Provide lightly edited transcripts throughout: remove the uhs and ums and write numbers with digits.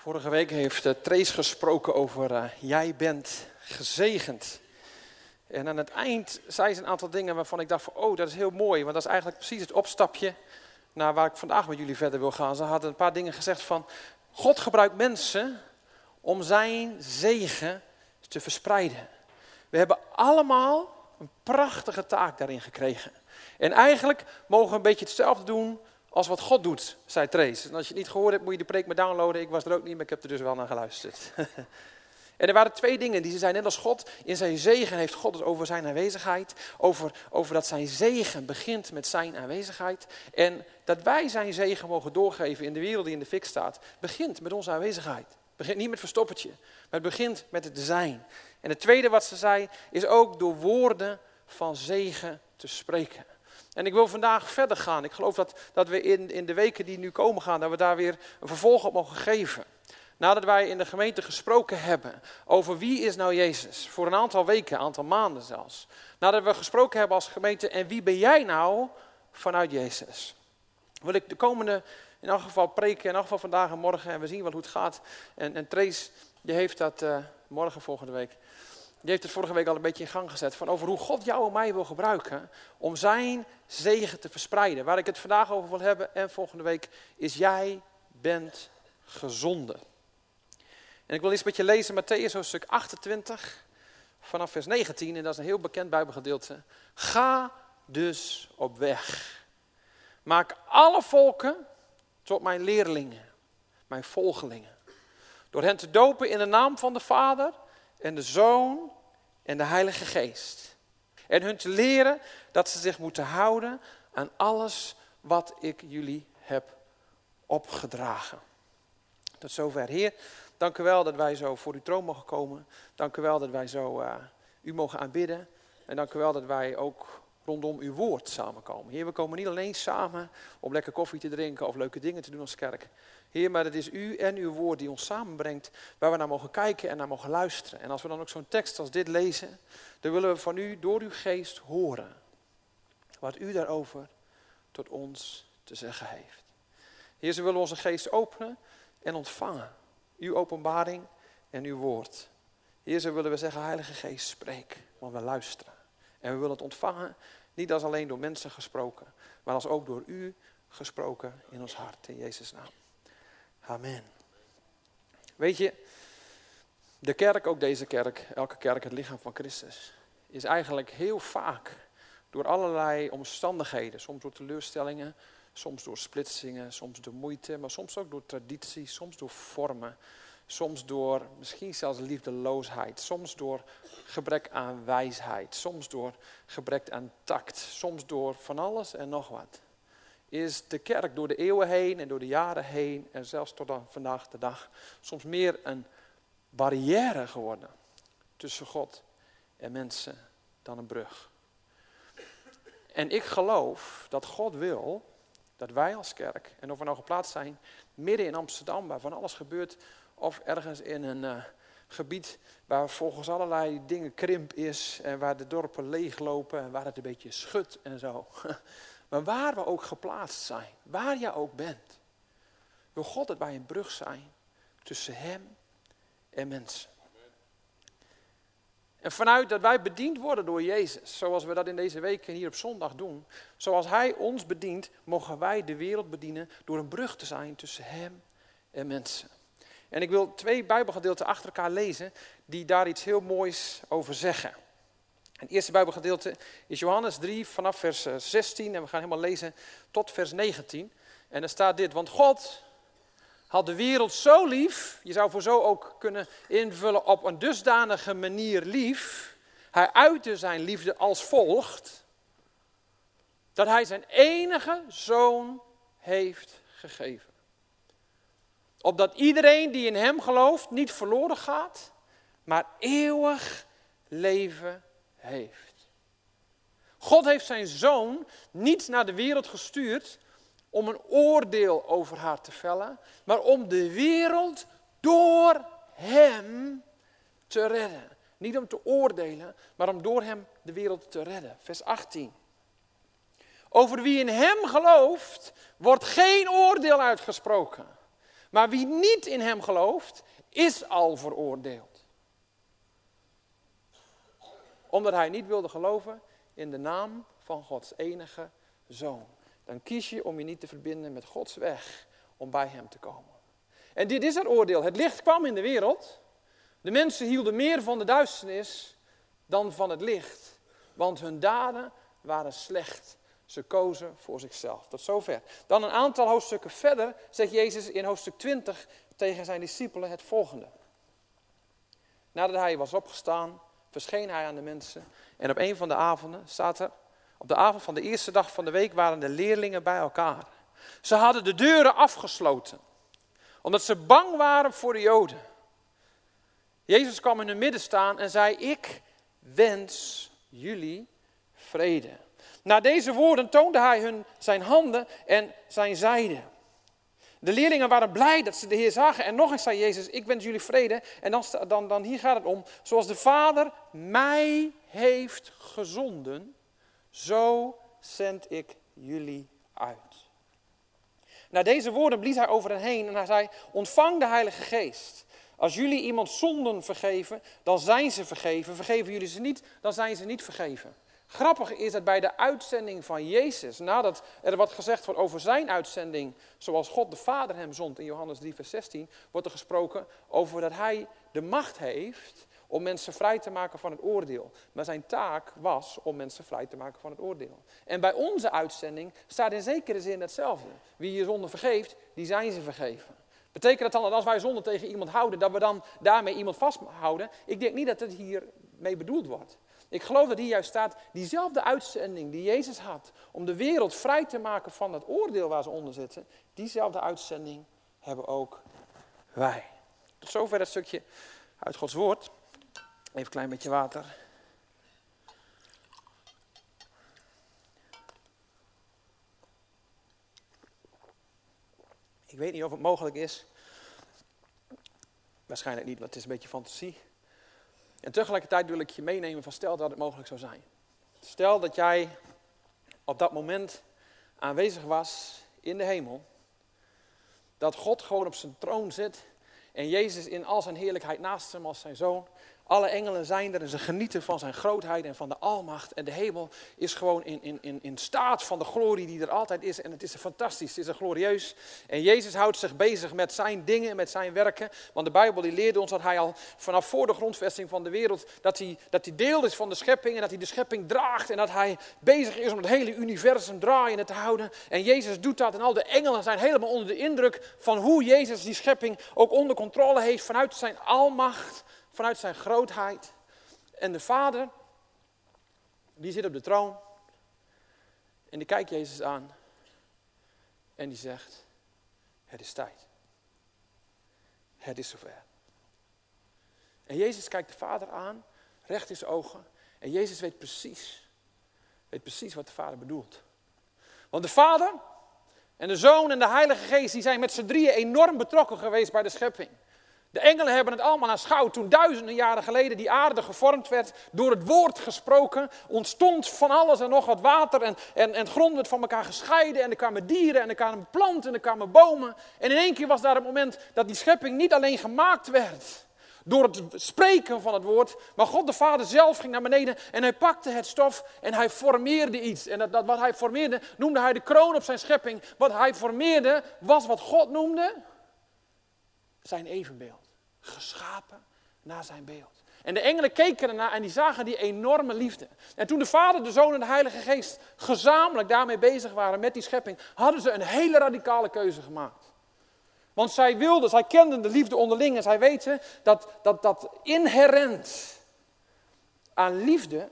Vorige week heeft Trace gesproken over jij bent gezegend. En aan het eind zei ze een aantal dingen waarvan ik dacht van, oh, dat is heel mooi. Want dat is eigenlijk precies het opstapje naar waar ik vandaag met jullie verder wil gaan. Ze hadden een paar dingen gezegd van, God gebruikt mensen om zijn zegen te verspreiden. We hebben allemaal een prachtige taak daarin gekregen. En eigenlijk mogen we een beetje hetzelfde doen als wat God doet, zei Trace. En als je het niet gehoord hebt, moet je de preek maar downloaden. Ik was er ook niet, maar ik heb er dus wel naar geluisterd. En er waren twee dingen die ze zei, net als God, in zijn zegen heeft God het over zijn aanwezigheid. Over dat zijn zegen begint met zijn aanwezigheid. En dat wij zijn zegen mogen doorgeven in de wereld die in de fik staat, begint met onze aanwezigheid. Het begint niet met verstoppertje, maar het begint met het zijn. En het tweede wat ze zei, is ook door woorden van zegen te spreken. En ik wil vandaag verder gaan. Ik geloof dat we in de weken die nu komen gaan, dat we daar weer een vervolg op mogen geven. Nadat wij in de gemeente gesproken hebben over wie is nou Jezus. Voor een aantal weken, een aantal maanden zelfs. Nadat we gesproken hebben als gemeente en wie ben jij nou vanuit Jezus. Wil ik de komende, in elk geval preken, in elk geval vandaag en morgen. En we zien wel hoe het gaat. En Trace, die heeft dat morgen volgende week. Die heeft het vorige week al een beetje in gang gezet. Van over hoe God jou en mij wil gebruiken om zijn zegen te verspreiden. Waar ik het vandaag over wil hebben en volgende week is jij bent gezonden. En ik wil eens met je lezen Mattheüs hoofdstuk 28 vanaf vers 19. En dat is een heel bekend Bijbelgedeelte. Ga dus op weg. Maak alle volken tot mijn leerlingen, mijn volgelingen. Door hen te dopen in de naam van de Vader en de Zoon en de Heilige Geest. En hun te leren dat ze zich moeten houden aan alles wat ik jullie heb opgedragen. Tot zover. Heer, dank u wel dat wij zo voor uw troon mogen komen. Dank u wel dat wij zo u mogen aanbidden. En dank u wel dat wij ook rondom uw woord samenkomen. Heer, we komen niet alleen samen om lekker koffie te drinken of leuke dingen te doen als kerk. Heer, maar het is u en uw woord die ons samenbrengt, waar we naar mogen kijken en naar mogen luisteren. En als we dan ook zo'n tekst als dit lezen, dan willen we van u door uw geest horen wat u daarover tot ons te zeggen heeft. Heer, ze willen onze geest openen en ontvangen. Uw openbaring en uw woord. Heer, ze willen we zeggen, Heilige Geest, spreek, want we luisteren. En we willen het ontvangen, niet als alleen door mensen gesproken, maar als ook door u gesproken in ons hart. In Jezus' naam. Amen. Weet je, de kerk, ook deze kerk, elke kerk, het lichaam van Christus, is eigenlijk heel vaak door allerlei omstandigheden, soms door teleurstellingen, soms door splitsingen, soms door moeite, maar soms ook door traditie, soms door vormen, soms door misschien zelfs liefdeloosheid, soms door gebrek aan wijsheid, soms door gebrek aan tact, soms door van alles en nog wat. Is de kerk door de eeuwen heen en door de jaren heen en zelfs tot aan vandaag de dag soms meer een barrière geworden tussen God en mensen dan een brug. En ik geloof dat God wil dat wij als kerk, en of we nou geplaatst zijn midden in Amsterdam, waar van alles gebeurt, of ergens in een gebied waar volgens allerlei dingen krimp is en waar de dorpen leeglopen en waar het een beetje schudt en zo. Maar waar we ook geplaatst zijn, waar je ook bent, wil God dat wij een brug zijn tussen hem en mensen. En vanuit dat wij bediend worden door Jezus, zoals we dat in deze weken hier op zondag doen, zoals hij ons bedient, mogen wij de wereld bedienen door een brug te zijn tussen hem en mensen. En ik wil 2 Bijbelgedeelten achter elkaar lezen die daar iets heel moois over zeggen. Het eerste Bijbelgedeelte is Johannes 3 vanaf vers 16 en we gaan helemaal lezen tot vers 19. En daar staat dit, want God had de wereld zo lief, je zou voor zo ook kunnen invullen op een dusdanige manier lief. Hij uitte zijn liefde als volgt, dat hij zijn enige zoon heeft gegeven. Opdat iedereen die in hem gelooft niet verloren gaat, maar eeuwig leven heeft. God heeft zijn zoon niet naar de wereld gestuurd om een oordeel over haar te vellen, maar om de wereld door hem te redden. Niet om te oordelen, maar om door hem de wereld te redden. Vers 18. Over wie in hem gelooft, wordt geen oordeel uitgesproken. Maar wie niet in hem gelooft, is al veroordeeld. Omdat hij niet wilde geloven in de naam van Gods enige Zoon. Dan kies je om je niet te verbinden met Gods weg om bij hem te komen. En dit is het oordeel. Het licht kwam in de wereld. De mensen hielden meer van de duisternis dan van het licht. Want hun daden waren slecht. Ze kozen voor zichzelf. Tot zover. Dan een aantal hoofdstukken verder zegt Jezus in hoofdstuk 20 tegen zijn discipelen het volgende. Nadat hij was opgestaan, verscheen hij aan de mensen. En op een van de avonden staat er, op de avond van de eerste dag van de week waren de leerlingen bij elkaar. Ze hadden de deuren afgesloten, omdat ze bang waren voor de Joden. Jezus kwam in hun midden staan en zei, ik wens jullie vrede. Na deze woorden toonde hij hun zijn handen en zijn zijde. De leerlingen waren blij dat ze de Heer zagen. En nog eens zei Jezus, ik wens jullie vrede. En dan hier gaat het om, zoals de Vader mij heeft gezonden, zo zend ik jullie uit. Na deze woorden blies hij over hen heen en hij zei, ontvang de Heilige Geest. Als jullie iemand zonden vergeven, dan zijn ze vergeven. Vergeven jullie ze niet, dan zijn ze niet vergeven. Grappig is dat bij de uitzending van Jezus, nadat er wat gezegd wordt over zijn uitzending, zoals God de Vader hem zond in Johannes 3 vers 16, wordt er gesproken over dat hij de macht heeft om mensen vrij te maken van het oordeel. Maar zijn taak was om mensen vrij te maken van het oordeel. En bij onze uitzending staat in zekere zin hetzelfde. Wie je zonde vergeeft, die zijn ze vergeven. Betekent dat dan dat als wij zonde tegen iemand houden, dat we dan daarmee iemand vasthouden? Ik denk niet dat het hiermee bedoeld wordt. Ik geloof dat hier juist staat, diezelfde uitzending die Jezus had om de wereld vrij te maken van het oordeel waar ze onder zitten, diezelfde uitzending hebben ook wij. Tot zover dat stukje uit Gods woord. Even een klein beetje water. Ik weet niet of het mogelijk is. Waarschijnlijk niet, want het is een beetje fantasie. En tegelijkertijd wil ik je meenemen van stel dat het mogelijk zou zijn. Stel dat jij op dat moment aanwezig was in de hemel. Dat God gewoon op zijn troon zit. En Jezus in al zijn heerlijkheid naast hem als zijn zoon. Alle engelen zijn er en ze genieten van zijn grootheid en van de almacht. En de hemel is gewoon in staat van de glorie die er altijd is. En het is fantastisch, het is glorieus. En Jezus houdt zich bezig met zijn dingen, met zijn werken. Want de Bijbel die leert ons dat hij al vanaf voor de grondvesting van de wereld, dat hij deel is van de schepping en dat hij de schepping draagt. En dat hij bezig is om het hele universum draaiende te houden. En Jezus doet dat en al de engelen zijn helemaal onder de indruk van hoe Jezus die schepping ook onder controle heeft vanuit zijn almacht. Vanuit zijn grootheid. En de Vader, die zit op de troon. En die kijkt Jezus aan. En die zegt, het is tijd. Het is zover. En Jezus kijkt de Vader aan, recht in zijn ogen. En Jezus weet precies wat de Vader bedoelt. Want de Vader en de Zoon en de Heilige Geest, die zijn met z'n drieën enorm betrokken geweest bij de schepping. De engelen hebben het allemaal aanschouwd toen duizenden jaren geleden die aarde gevormd werd. Door het woord gesproken ontstond van alles en nog wat water en grond werd van elkaar gescheiden. En er kwamen dieren en er kwamen planten en er kwamen bomen. En in één keer was daar het moment dat die schepping niet alleen gemaakt werd door het spreken van het woord. Maar God de Vader zelf ging naar beneden en hij pakte het stof en hij formeerde iets. En dat wat hij formeerde noemde hij de kroon op zijn schepping. Wat hij formeerde was wat God noemde zijn evenbeeld. Geschapen naar zijn beeld. En de engelen keken ernaar en die zagen die enorme liefde. En toen de Vader, de Zoon en de Heilige Geest gezamenlijk daarmee bezig waren met die schepping, hadden ze een hele radicale keuze gemaakt. Want zij kenden de liefde onderling en zij weten dat inherent aan liefde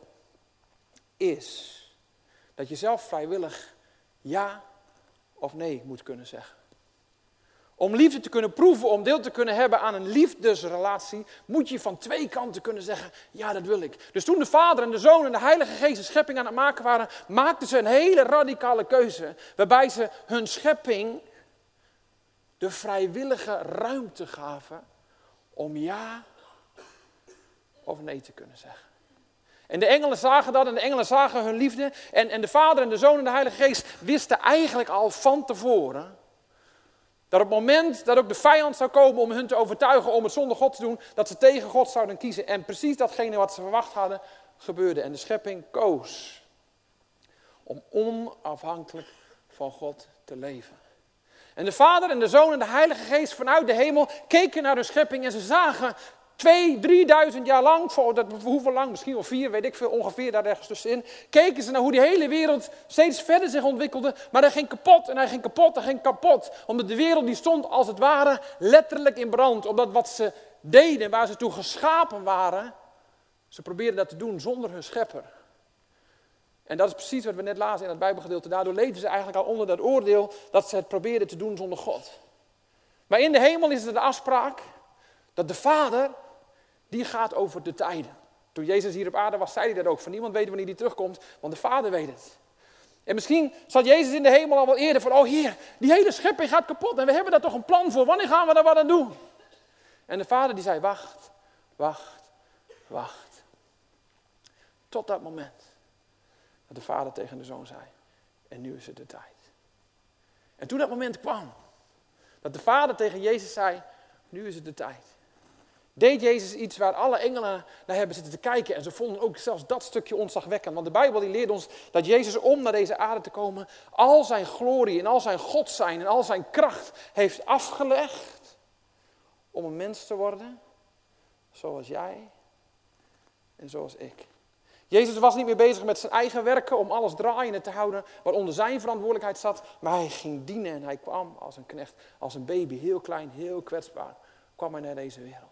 is dat je zelf vrijwillig ja of nee moet kunnen zeggen. Om liefde te kunnen proeven, om deel te kunnen hebben aan een liefdesrelatie, moet je van twee kanten kunnen zeggen, ja, dat wil ik. Dus toen de Vader en de Zoon en de Heilige Geest de schepping aan het maken waren, maakten ze een hele radicale keuze, waarbij ze hun schepping de vrijwillige ruimte gaven om ja of nee te kunnen zeggen. En de engelen zagen dat en de engelen zagen hun liefde en de Vader en de Zoon en de Heilige Geest wisten eigenlijk al van tevoren Dat op het moment dat ook de vijand zou komen om hun te overtuigen om het zonder God te doen, dat ze tegen God zouden kiezen. En precies datgene wat ze verwacht hadden, gebeurde. En de schepping koos om onafhankelijk van God te leven. En de Vader en de Zoon en de Heilige Geest vanuit de hemel keken naar hun schepping en ze zagen 2.000-3.000 jaar lang, hoeveel lang, misschien wel 4, weet ik veel, ongeveer daar ergens tussenin, keken ze naar hoe die hele wereld steeds verder zich ontwikkelde, maar hij ging kapot en hij ging kapot en ging kapot. Omdat de wereld die stond als het ware letterlijk in brand. Omdat wat ze deden, waar ze toe geschapen waren, ze probeerden dat te doen zonder hun schepper. En dat is precies wat we net lazen in het Bijbelgedeelte. Daardoor leefden ze eigenlijk al onder dat oordeel dat ze het probeerden te doen zonder God. Maar in de hemel is er de afspraak dat de Vader, die gaat over de tijden. Toen Jezus hier op aarde was, zei hij dat ook. Van niemand weet wanneer hij terugkomt, want de Vader weet het. En misschien zat Jezus in de hemel al wel eerder van, oh Heer, die hele schepping gaat kapot en we hebben daar toch een plan voor. Wanneer gaan we daar wat aan doen? En de Vader die zei, wacht, wacht, wacht. Tot dat moment dat de Vader tegen de Zoon zei, en nu is het de tijd. En toen dat moment kwam, dat de Vader tegen Jezus zei, nu is het de tijd. Deed Jezus iets waar alle engelen naar hebben zitten te kijken. En ze vonden ook zelfs dat stukje ontzagwekkend. Want de Bijbel die leert ons dat Jezus om naar deze aarde te komen al zijn glorie en al zijn God zijn en al zijn kracht heeft afgelegd om een mens te worden zoals jij en zoals ik. Jezus was niet meer bezig met zijn eigen werken om alles draaiende te houden wat onder zijn verantwoordelijkheid zat. Maar hij ging dienen en hij kwam als een knecht, als een baby, heel klein, heel kwetsbaar, kwam hij naar deze wereld.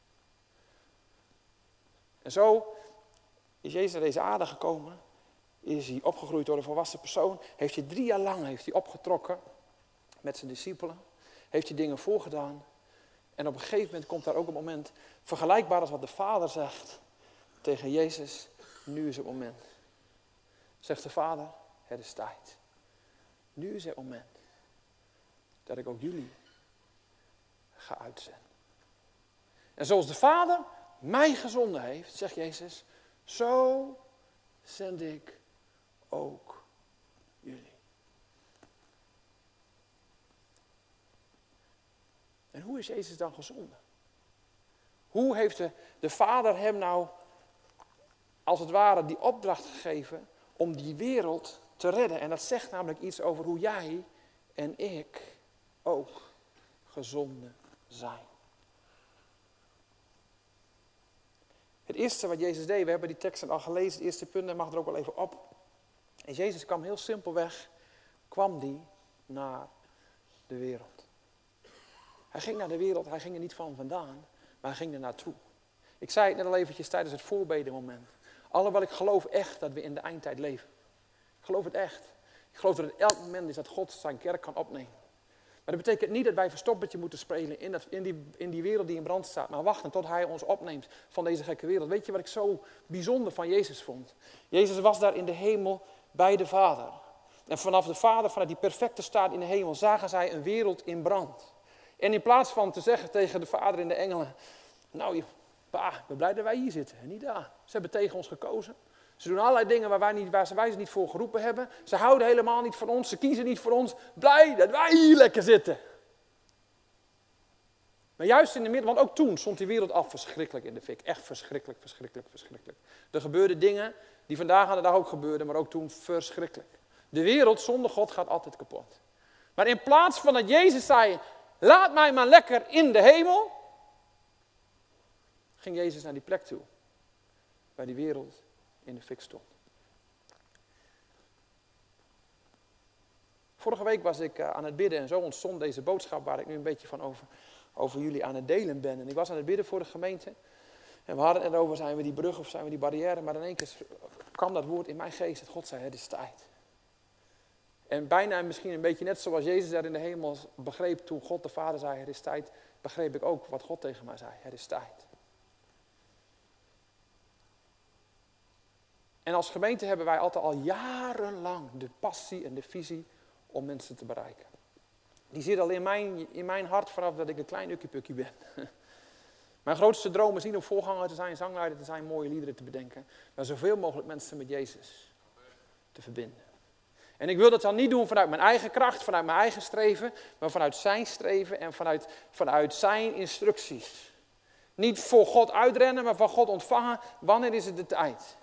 En zo is Jezus naar deze aarde gekomen, is hij opgegroeid door een volwassen persoon, heeft hij 3 jaar lang opgetrokken met zijn discipelen, heeft hij dingen voorgedaan. En op een gegeven moment komt daar ook een moment, vergelijkbaar als wat de Vader zegt tegen Jezus, nu is het moment. Zegt de Vader, het is tijd. Nu is het moment dat ik ook jullie ga uitzenden. En zoals de Vader mij gezonden heeft, zegt Jezus, zo zend ik ook jullie. En hoe is Jezus dan gezonden? Hoe heeft de Vader hem nou, als het ware, die opdracht gegeven om die wereld te redden? En dat zegt namelijk iets over hoe jij en ik ook gezonden zijn. Het eerste wat Jezus deed, we hebben die teksten al gelezen, het eerste punt, en mag er ook wel even op. En Jezus kwam heel simpelweg, kwam die naar de wereld. Hij ging naar de wereld, hij ging er niet van vandaan, maar hij ging er naartoe. Ik zei het net al eventjes tijdens het voorbedenmoment. Alhoewel ik geloof echt dat we in de eindtijd leven. Ik geloof het echt. Ik geloof dat het elk moment is dat God zijn kerk kan opnemen. Maar dat betekent niet dat wij verstoppertje moeten spelen in die wereld die in brand staat. Maar wachten tot hij ons opneemt van deze gekke wereld. Weet je wat ik zo bijzonder van Jezus vond? Jezus was daar in de hemel bij de Vader. En vanaf de Vader, vanuit die perfecte staat in de hemel, zagen zij een wereld in brand. En in plaats van te zeggen tegen de Vader en de engelen, nou pa, ik ben blij dat wij hier zitten en niet daar. Ze hebben tegen ons gekozen. Ze doen allerlei dingen waar wij ze niet voor geroepen hebben. Ze houden helemaal niet van ons, ze kiezen niet voor ons. Blij dat wij hier lekker zitten. Maar juist in de midden, want ook toen stond die wereld al verschrikkelijk in de fik. Echt verschrikkelijk, verschrikkelijk, verschrikkelijk. Er gebeurden dingen die vandaag aan de dag ook gebeurden, maar ook toen verschrikkelijk. De wereld zonder God gaat altijd kapot. Maar in plaats van dat Jezus zei, laat mij maar lekker in de hemel, ging Jezus naar die plek toe, waar die wereld in de fik stond. Vorige week was ik aan het bidden en zo ontstond deze boodschap waar ik nu een beetje van over jullie aan het delen ben. En ik was aan het bidden voor de gemeente. En we hadden het erover, zijn we die brug of zijn we die barrière? Maar in één keer kwam dat woord in mijn geest dat God zei, het is tijd. En bijna misschien een beetje net zoals Jezus daar in de hemel begreep toen God de Vader zei, het is tijd, begreep ik ook wat God tegen mij zei, het is tijd. En als gemeente hebben wij altijd al jarenlang de passie en de visie om mensen te bereiken. Die zit al in mijn hart vanaf dat ik een klein ukkiepukkie ben. Mijn grootste droom is niet om voorganger te zijn, zangleider te zijn, mooie liederen te bedenken. Maar zoveel mogelijk mensen met Jezus te verbinden. En ik wil dat dan niet doen vanuit mijn eigen kracht, vanuit mijn eigen streven, maar vanuit zijn streven en vanuit zijn instructies. Niet voor God uitrennen, maar van God ontvangen. Wanneer is het de tijd?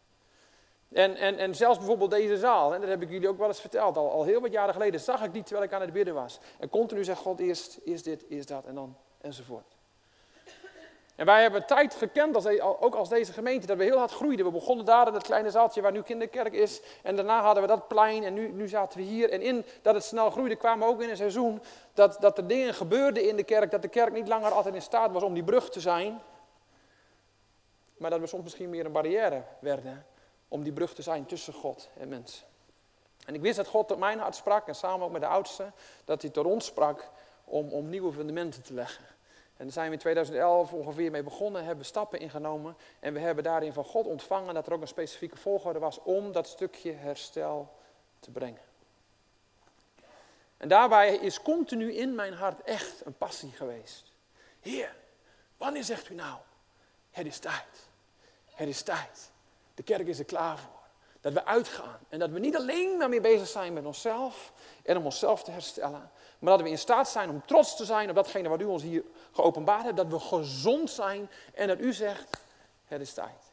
En zelfs bijvoorbeeld deze zaal, en dat heb ik jullie ook wel eens verteld, al heel wat jaren geleden zag ik die terwijl ik aan het bidden was. En continu zegt God eerst dit, eerst dat en dan enzovoort. En wij hebben tijd gekend, ook als deze gemeente, dat we heel hard groeiden. We begonnen daar in het kleine zaaltje waar nu kinderkerk is. En daarna hadden we dat plein en nu zaten we hier. En in dat het snel groeide kwamen we ook in een seizoen dat er dingen gebeurden in de kerk. Dat de kerk niet langer altijd in staat was om die brug te zijn. Maar dat we soms misschien meer een barrière werden om die brug te zijn tussen God en mensen. En ik wist dat God tot mijn hart sprak en samen ook met de oudsten. Dat hij tot ons sprak om nieuwe fundamenten te leggen. En daar zijn we in 2011 ongeveer mee begonnen, hebben we stappen ingenomen. En we hebben daarin van God ontvangen dat er ook een specifieke volgorde was om dat stukje herstel te brengen. En daarbij is continu in mijn hart echt een passie geweest. Heer, wanneer zegt u nou, het is tijd. Het is tijd. De kerk is er klaar voor. Dat we uitgaan en dat we niet alleen maar mee bezig zijn met onszelf en om onszelf te herstellen. Maar dat we in staat zijn om trots te zijn op datgene wat u ons hier geopenbaard hebt. Dat we gezond zijn en dat u zegt, het is tijd.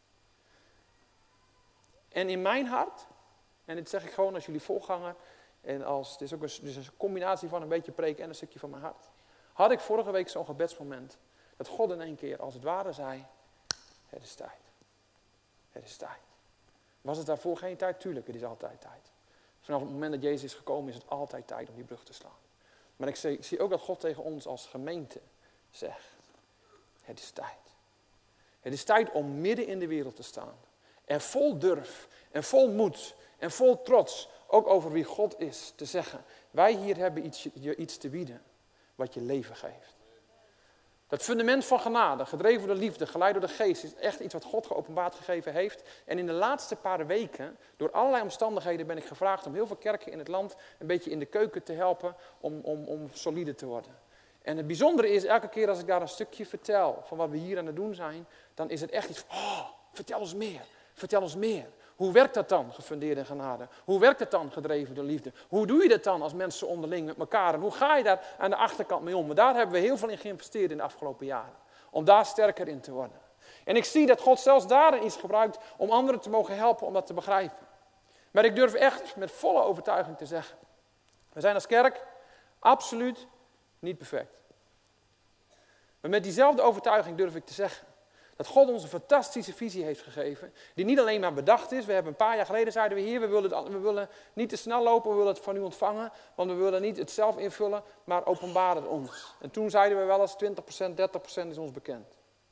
En in mijn hart, en dit zeg ik gewoon als jullie voorganger. En het is ook een combinatie van een beetje preken en een stukje van mijn hart. Had ik vorige week zo'n gebedsmoment. Dat God in één keer als het ware zei, het is tijd. Het is tijd. Was het daarvoor geen tijd? Tuurlijk, het is altijd tijd. Vanaf het moment dat Jezus is gekomen is het altijd tijd om die brug te slaan. Maar ik zie ook dat God tegen ons als gemeente zegt, het is tijd. Het is tijd om midden in de wereld te staan. En vol durf en vol moed en vol trots, ook over wie God is, te zeggen, wij hier hebben je iets te bieden wat je leven geeft. Dat fundament van genade, gedreven door liefde, geleid door de geest, is echt iets wat God geopenbaard gegeven heeft. En in de laatste paar weken, door allerlei omstandigheden, ben ik gevraagd om heel veel kerken in het land een beetje in de keuken te helpen om solide te worden. En het bijzondere is, elke keer als ik daar een stukje vertel van wat we hier aan het doen zijn, dan is het echt iets van, vertel ons meer, vertel ons meer. Hoe werkt dat dan, gefundeerd in genade? Hoe werkt het dan, gedreven door liefde? Hoe doe je dat dan als mensen onderling met elkaar? En hoe ga je daar aan de achterkant mee om? Maar daar hebben we heel veel in geïnvesteerd in de afgelopen jaren. Om daar sterker in te worden. En ik zie dat God zelfs daarin iets gebruikt om anderen te mogen helpen om dat te begrijpen. Maar ik durf echt met volle overtuiging te zeggen. We zijn als kerk absoluut niet perfect. Maar met diezelfde overtuiging durf ik te zeggen. Dat God ons een fantastische visie heeft gegeven. Die niet alleen maar bedacht is. We hebben een paar jaar geleden zeiden we hier. We willen niet te snel lopen. We willen het van u ontvangen. Want we willen niet het zelf invullen. Maar openbaar het ons. En toen zeiden we wel eens 20%, 30% is ons bekend.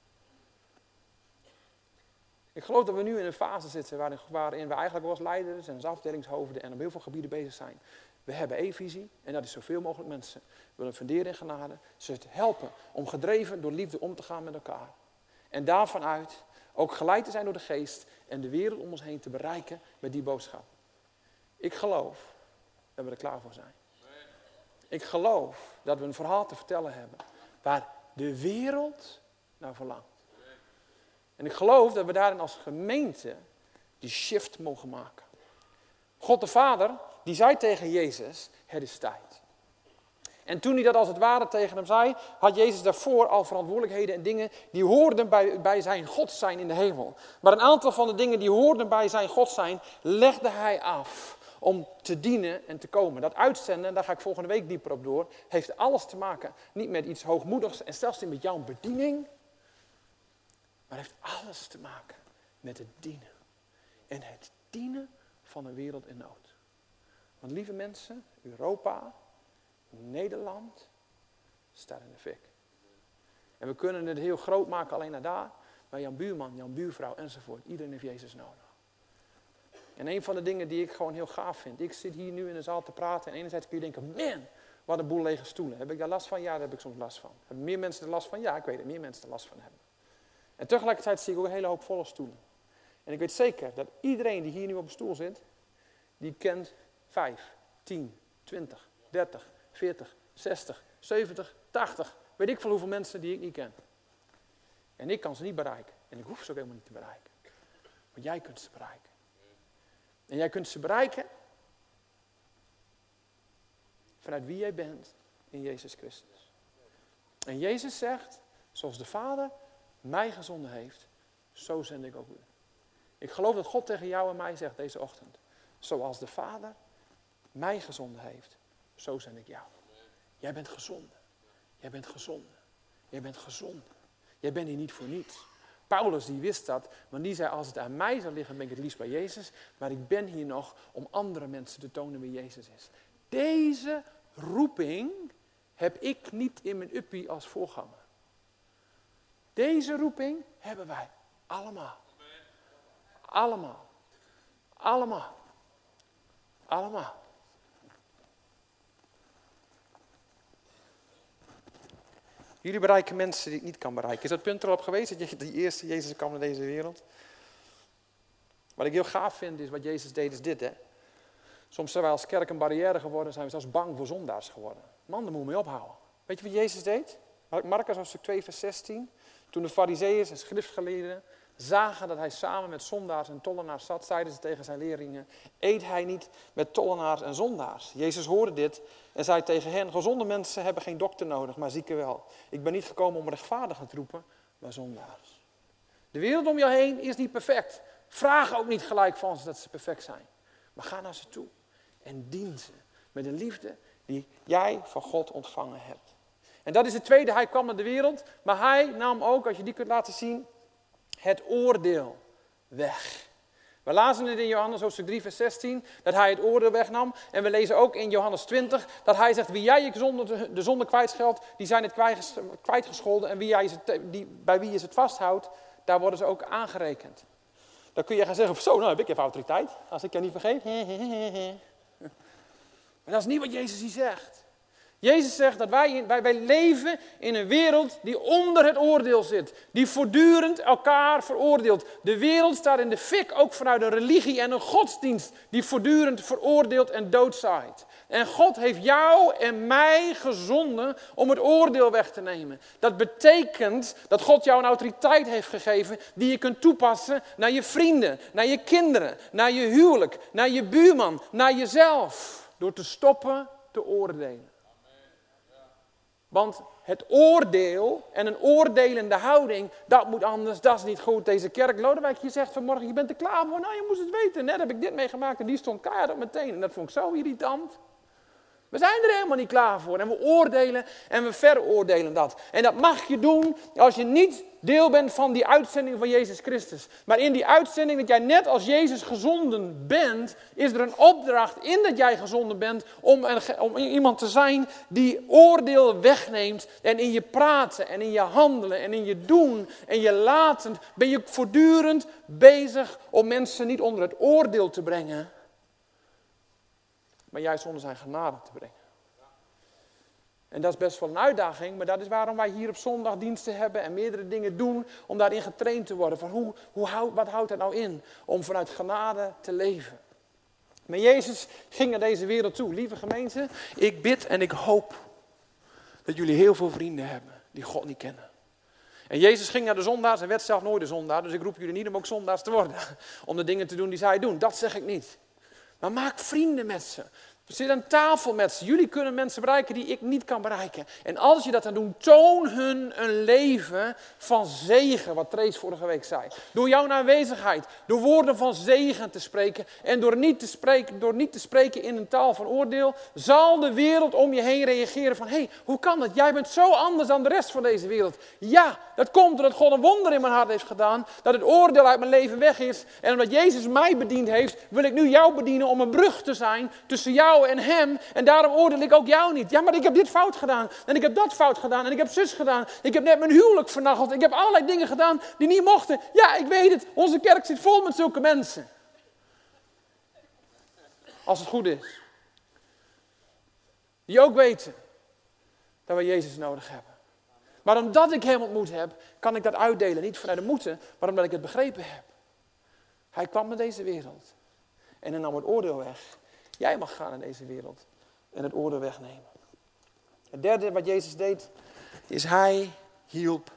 Ik geloof dat we nu in een fase zitten. Waarin we eigenlijk als leiders en als afdelingshoofden. En op heel veel gebieden bezig zijn. We hebben één visie. En dat is zoveel mogelijk mensen. We willen funderen in genade. Ze helpen om gedreven door liefde om te gaan met elkaar. En daarvan uit ook geleid te zijn door de geest en de wereld om ons heen te bereiken met die boodschap. Ik geloof dat we er klaar voor zijn. Ik geloof dat we een verhaal te vertellen hebben waar de wereld naar verlangt. En ik geloof dat we daarin als gemeente die shift mogen maken. God de Vader, die zei tegen Jezus, het is tijd. En toen hij dat als het ware tegen hem zei, had Jezus daarvoor al verantwoordelijkheden en dingen die hoorden bij zijn God zijn in de hemel. Maar een aantal van de dingen die hoorden bij zijn God zijn, legde hij af om te dienen en te komen. Dat uitzenden, en daar ga ik volgende week dieper op door, heeft alles te maken, niet met iets hoogmoedigs en zelfs niet met jouw bediening, maar heeft alles te maken met het dienen. En het dienen van een wereld in nood. Want lieve mensen, Europa, Nederland staat in de fik. En we kunnen het heel groot maken alleen naar daar. Maar jouw buurman, jouw buurvrouw enzovoort. Iedereen heeft Jezus nodig. En een van de dingen die ik gewoon heel gaaf vind. Ik zit hier nu in de zaal te praten. En enerzijds kun je denken, man, wat een boel lege stoelen. Heb ik daar last van? Ja, daar heb ik soms last van. Hebben meer mensen er last van? Ja, ik weet dat meer mensen er last van hebben. En tegelijkertijd zie ik ook een hele hoop volle stoelen. En ik weet zeker dat iedereen die hier nu op een stoel zit, die kent 5, 10, 20, 30, 40, 60, 70, 80, weet ik veel hoeveel mensen die ik niet ken. En ik kan ze niet bereiken. En ik hoef ze ook helemaal niet te bereiken. Want jij kunt ze bereiken. En jij kunt ze bereiken vanuit wie jij bent in Jezus Christus. En Jezus zegt, zoals de Vader mij gezonden heeft, zo zend ik ook u. Ik geloof dat God tegen jou en mij zegt deze ochtend, zoals de Vader mij gezonden heeft, zo zend ik jou. Jij bent gezonden. Jij bent gezonden. Jij bent gezonden. Jij bent hier niet voor niets. Paulus die wist dat, want die zei, als het aan mij zou liggen, ben ik het liefst bij Jezus. Maar ik ben hier nog om andere mensen te tonen wie Jezus is. Deze roeping heb ik niet in mijn uppie als voorganger. Deze roeping hebben wij allemaal. Allemaal. Allemaal. Allemaal. Jullie bereiken mensen die ik niet kan bereiken. Is dat punt erop geweest? Dat die eerste Jezus kwam naar deze wereld? Wat ik heel gaaf vind is wat Jezus deed is dit. Hè? Soms zijn wij als kerk een barrière geworden. Zijn we zelfs bang voor zondaars geworden. Man, daar moet je mee ophouden. Weet je wat Jezus deed? Marcus hoofdstuk 2 vers 16. Toen de farizeeërs en schriftgeleerden zagen dat hij samen met zondaars en tollenaars zat, zeiden ze tegen zijn leerlingen, eet hij niet met tollenaars en zondaars? Jezus hoorde dit en zei tegen hen, gezonde mensen hebben geen dokter nodig, maar zieken wel. Ik ben niet gekomen om rechtvaardigen te roepen, maar zondaars. De wereld om jou heen is niet perfect. Vraag ook niet gelijk van ze dat ze perfect zijn. Maar ga naar ze toe en dien ze met een liefde die jij van God ontvangen hebt. En dat is het tweede, hij kwam naar de wereld, maar hij nam ook, als je die kunt laten zien, het oordeel weg. We lazen het in Johannes hoofdstuk 3 vers 16, dat hij het oordeel wegnam. En we lezen ook in Johannes 20, dat hij zegt, wie jij de zonde kwijtscheldt, die zijn het kwijtgescholden. En bij wie je het vasthoudt, daar worden ze ook aangerekend. Dan kun je gaan zeggen, zo, nou heb ik even autoriteit, als ik je niet vergeet. Maar dat is niet wat Jezus hier zegt. Jezus zegt dat wij leven in een wereld die onder het oordeel zit. Die voortdurend elkaar veroordeelt. De wereld staat in de fik, ook vanuit een religie en een godsdienst. Die voortdurend veroordeelt en doodzaait. En God heeft jou en mij gezonden om het oordeel weg te nemen. Dat betekent dat God jou een autoriteit heeft gegeven die je kunt toepassen naar je vrienden, naar je kinderen, naar je huwelijk, naar je buurman, naar jezelf. Door te stoppen te oordelen. Want het oordeel en een oordelende houding, dat moet anders, dat is niet goed. Deze kerk, Lodewijk, je zegt vanmorgen, je bent er klaar voor. Nou, je moest het weten. Net heb ik dit meegemaakt en die stond keihard op meteen. En dat vond ik zo irritant. We zijn er helemaal niet klaar voor. En we oordelen en we veroordelen dat. En dat mag je doen als je niet deel bent van die uitzending van Jezus Christus. Maar in die uitzending dat jij net als Jezus gezonden bent, is er een opdracht in dat jij gezonden bent om iemand te zijn die oordeel wegneemt. En in je praten en in je handelen en in je doen en je laten ben je voortdurend bezig om mensen niet onder het oordeel te brengen. Maar juist onder zijn genade te brengen. En dat is best wel een uitdaging, maar dat is waarom wij hier op zondag diensten hebben en meerdere dingen doen om daarin getraind te worden. Van wat houdt het nou in om vanuit genade te leven? Maar Jezus ging naar deze wereld toe. Lieve gemeente, ik bid en ik hoop dat jullie heel veel vrienden hebben die God niet kennen. En Jezus ging naar de zondaars en werd zelf nooit de zondaar, dus ik roep jullie niet om ook zondaars te worden. Om de dingen te doen die zij doen, dat zeg ik niet. Maar maak vrienden met ze. Zit aan tafel met ze. Jullie kunnen mensen bereiken die ik niet kan bereiken. En als je dat dan doet, toon hun een leven van zegen. Wat Trace vorige week zei. Door jouw aanwezigheid. Door woorden van zegen te spreken. En door niet te spreken in een taal van oordeel. Zal de wereld om je heen reageren van. Hé, hoe kan dat? Jij bent zo anders dan de rest van deze wereld. Ja, dat komt doordat God een wonder in mijn hart heeft gedaan. Dat het oordeel uit mijn leven weg is. En omdat Jezus mij bediend heeft, wil ik nu jou bedienen om een brug te zijn tussen jou en hem, en daarom oordeel ik ook jou niet. Ja, maar ik heb dit fout gedaan, en ik heb dat fout gedaan, en ik heb zus gedaan, ik heb net mijn huwelijk vernacheld, ik heb allerlei dingen gedaan die niet mochten. Ja, ik weet het, onze kerk zit vol met zulke mensen. Als het goed is. Die ook weten dat we Jezus nodig hebben. Maar omdat ik hem ontmoet heb, kan ik dat uitdelen. Niet vanuit de moeten, maar omdat ik het begrepen heb. Hij kwam naar deze wereld en hij nam het oordeel weg. Jij mag gaan in deze wereld en het oordeel wegnemen. Het derde wat Jezus deed, is hij hielp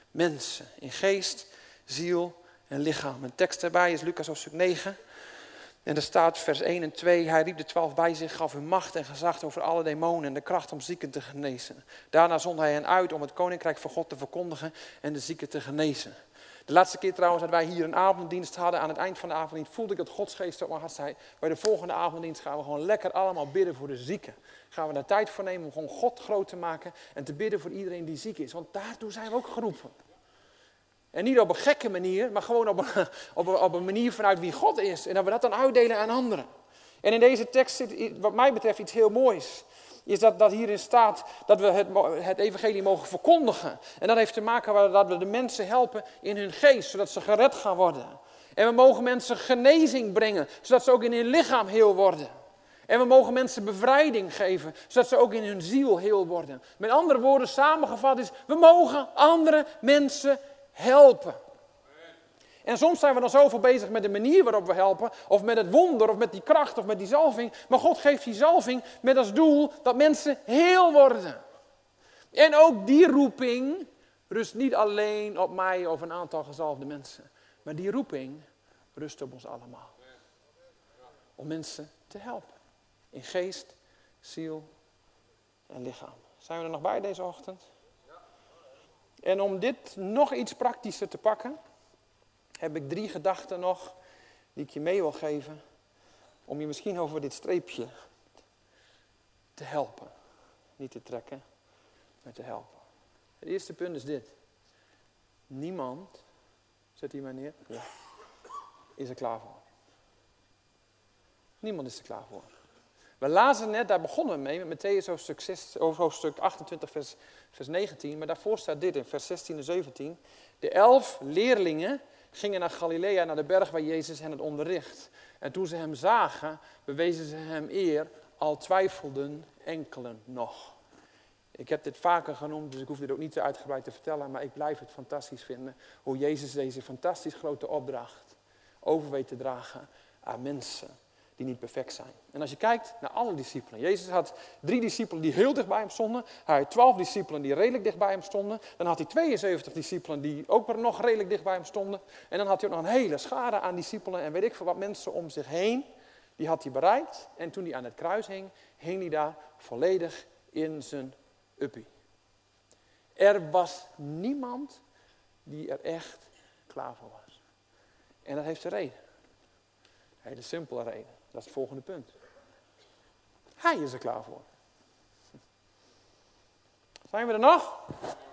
mensen in geest, ziel en lichaam. Een tekst daarbij is Lucas hoofdstuk 9. En er staat vers 1 en 2, hij riep de 12 bij zich, gaf hun macht en gezag over alle demonen en de kracht om zieken te genezen. Daarna zond hij hen uit om het koninkrijk van God te verkondigen en de zieken te genezen. De laatste keer trouwens dat wij hier een avonddienst hadden, aan het eind van de avonddienst voelde ik dat Gods geest op mijn hart zei, bij de volgende avonddienst gaan we gewoon lekker allemaal bidden voor de zieken. Gaan we daar tijd voor nemen om gewoon God groot te maken en te bidden voor iedereen die ziek is. Want daartoe zijn we ook geroepen. En niet op een gekke manier, maar gewoon op een manier vanuit wie God is. En dat we dat dan uitdelen aan anderen. En in deze tekst zit wat mij betreft iets heel moois. Is dat hierin staat dat we het evangelie mogen verkondigen. En dat heeft te maken met dat we de mensen helpen in hun geest, zodat ze gered gaan worden. En we mogen mensen genezing brengen, zodat ze ook in hun lichaam heel worden. En we mogen mensen bevrijding geven, zodat ze ook in hun ziel heel worden. Met andere woorden samengevat is, we mogen andere mensen helpen. En soms zijn we dan zoveel bezig met de manier waarop we helpen, of met het wonder, of met die kracht, of met die zalving. Maar God geeft die zalving met als doel dat mensen heel worden. En ook die roeping rust niet alleen op mij of een aantal gezalfde mensen. Maar die roeping rust op ons allemaal. Om mensen te helpen. In geest, ziel en lichaam. Zijn we er nog bij deze ochtend? En om dit nog iets praktischer te pakken, heb ik 3 gedachten nog die ik je mee wil geven. Om je misschien over dit streepje te helpen. Niet te trekken, maar te helpen. Het eerste punt is dit. Niemand, zet hier maar neer, ja, is er klaar voor. Niemand is er klaar voor. We lazen net, daar begonnen we mee, met Mattheüs hoofdstuk 28 vers 19. Maar daarvoor staat dit in vers 16 en 17. De 11 leerlingen gingen naar Galilea, naar de berg waar Jezus hen het onderricht. En toen ze hem zagen, bewezen ze hem eer, al twijfelden enkelen nog. Ik heb dit vaker genoemd, dus ik hoef dit ook niet te uitgebreid te vertellen, maar ik blijf het fantastisch vinden hoe Jezus deze fantastisch grote opdracht over weet te dragen aan mensen die niet perfect zijn. En als je kijkt naar alle discipelen. Jezus had 3 discipelen die heel dicht bij hem stonden. Hij had 12 discipelen die redelijk dicht bij hem stonden. Dan had hij 72 discipelen die ook nog redelijk dicht bij hem stonden. En dan had hij ook nog een hele schare aan discipelen en weet ik veel wat mensen om zich heen. Die had hij bereikt. En toen hij aan het kruis hing, hing hij daar volledig in zijn uppie. Er was niemand die er echt klaar voor was. En dat heeft een reden. Een hele simpele reden. Dat is het volgende punt. Hij is er klaar voor. Zijn we er nog?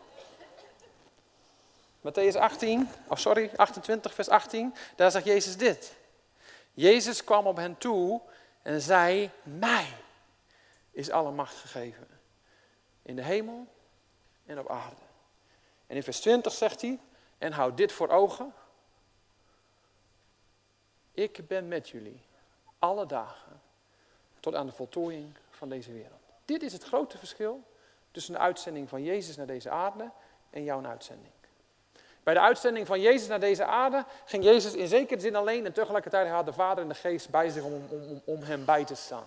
Mattheüs 28 vers 18. Daar zegt Jezus dit. Jezus kwam op hen toe en zei, mij is alle macht gegeven. In de hemel en op aarde. En in vers 20 zegt hij, en houd dit voor ogen. Ik ben met jullie alle dagen tot aan de voltooiing van deze wereld. Dit is het grote verschil tussen de uitzending van Jezus naar deze aarde en jouw uitzending. Bij de uitzending van Jezus naar deze aarde ging Jezus in zekere zin alleen en tegelijkertijd had de Vader en de Geest bij zich om hem bij te staan.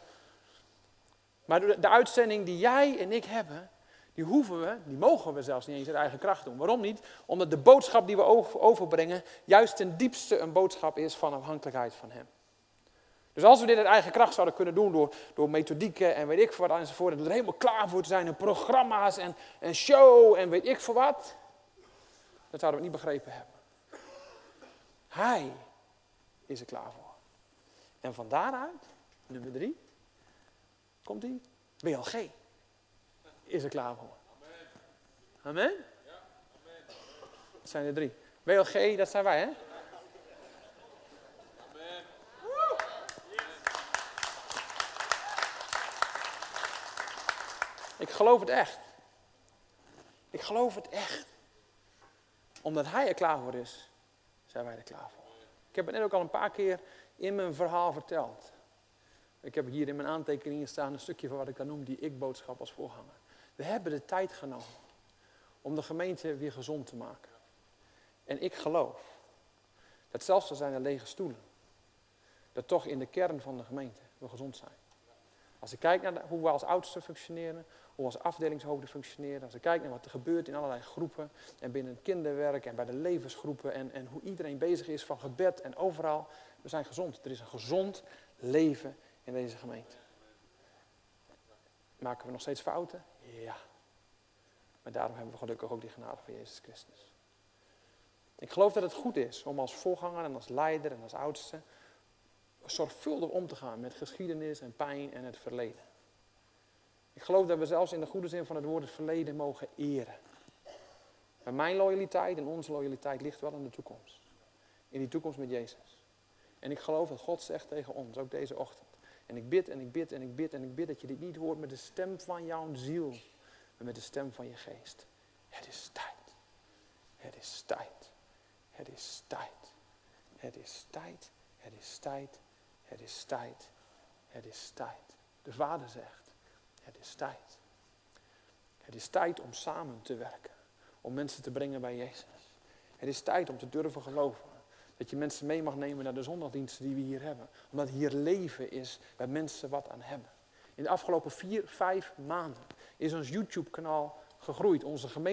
Maar de uitzending die jij en ik hebben, die mogen we zelfs niet eens uit eigen kracht doen. Waarom niet? Omdat de boodschap die we overbrengen juist ten diepste een boodschap is van afhankelijkheid van hem. Dus als we dit uit eigen kracht zouden kunnen doen door methodieken en weet ik veel wat enzovoort, en er helemaal klaar voor te zijn en programma's en show en weet ik veel wat, dat zouden we niet begrepen hebben. Hij is er klaar voor. En van daaruit, nummer 3, komt hij, WLG is er klaar voor. Amen? Ja, amen. Dat zijn er 3. WLG, dat zijn wij, hè? Amen. Ik geloof het echt. Ik geloof het echt. Omdat hij er klaar voor is, zijn wij er klaar voor. Ik heb het net ook al een paar keer in mijn verhaal verteld. Ik heb hier in mijn aantekeningen staan een stukje van wat ik dan noem die ik-boodschap als voorganger. We hebben de tijd genomen om de gemeente weer gezond te maken. En ik geloof dat zelfs al zijn er lege stoelen, dat toch in de kern van de gemeente we gezond zijn. Als ik kijk naar hoe we als oudsten functioneren, hoe we als afdelingshoofden functioneren, als ik kijk naar wat er gebeurt in allerlei groepen en binnen het kinderwerk en bij de levensgroepen en hoe iedereen bezig is van gebed en overal. We zijn gezond. Er is een gezond leven in deze gemeente. Maken we nog steeds fouten? Ja. Maar daarom hebben we gelukkig ook die genade van Jezus Christus. Ik geloof dat het goed is om als voorganger en als leider en als oudste zorgvuldig om te gaan met geschiedenis en pijn en het verleden. Ik geloof dat we zelfs in de goede zin van het woord het verleden mogen eren. Maar mijn loyaliteit en onze loyaliteit ligt wel in de toekomst. In die toekomst met Jezus. En ik geloof dat God zegt tegen ons, ook deze ochtend. En ik bid en ik bid en ik bid en ik bid dat je dit niet hoort met de stem van jouw ziel, maar met de stem van je geest. Het is tijd. Het is tijd. Het is tijd. Het is tijd. Het is tijd. Het is tijd. Het is tijd. De Vader zegt, het is tijd. Het is tijd om samen te werken. Om mensen te brengen bij Jezus. Het is tijd om te durven geloven. Dat je mensen mee mag nemen naar de zondagdiensten die we hier hebben. Omdat hier leven is waar mensen wat aan hebben. In de afgelopen 4-5 maanden is ons YouTube-kanaal gegroeid.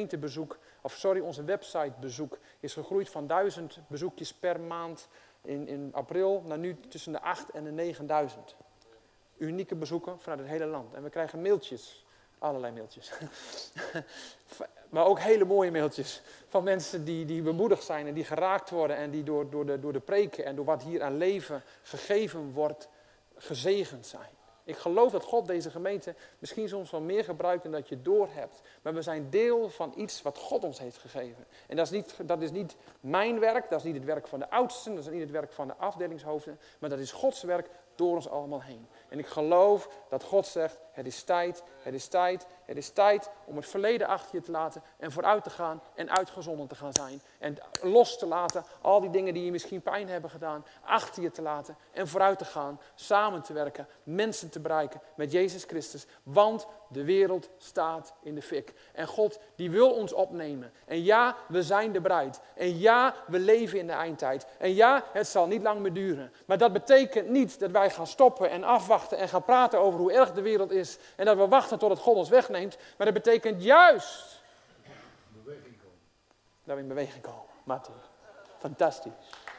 Onze websitebezoek is gegroeid van 1000 bezoekjes per maand in april naar nu tussen de 8 en de 9000. Unieke bezoeken vanuit het hele land. En we krijgen mailtjes, allerlei mailtjes. Maar ook hele mooie mailtjes van mensen die bemoedigd zijn en die geraakt worden en die door de preken en door wat hier aan leven gegeven wordt, gezegend zijn. Ik geloof dat God deze gemeente misschien soms wel meer gebruikt dan dat je doorhebt. Maar we zijn deel van iets wat God ons heeft gegeven. En dat is niet mijn werk, dat is niet het werk van de oudsten, dat is niet het werk van de afdelingshoofden. Maar dat is Gods werk door ons allemaal heen. En ik geloof dat God zegt, het is tijd, het is tijd, het is tijd om het verleden achter je te laten en vooruit te gaan en uitgezonden te gaan zijn. En los te laten, al die dingen die je misschien pijn hebben gedaan, achter je te laten en vooruit te gaan, samen te werken, mensen te bereiken met Jezus Christus. Want de wereld staat in de fik. En God die wil ons opnemen. En ja, we zijn de bruid. En ja, we leven in de eindtijd. En ja, het zal niet lang meer duren. Maar dat betekent niet dat wij gaan stoppen en afwachten en gaan praten over hoe erg de wereld is. En dat we wachten totdat God ons wegneemt. Maar dat betekent juist dat we in beweging komen. Martin, fantastisch.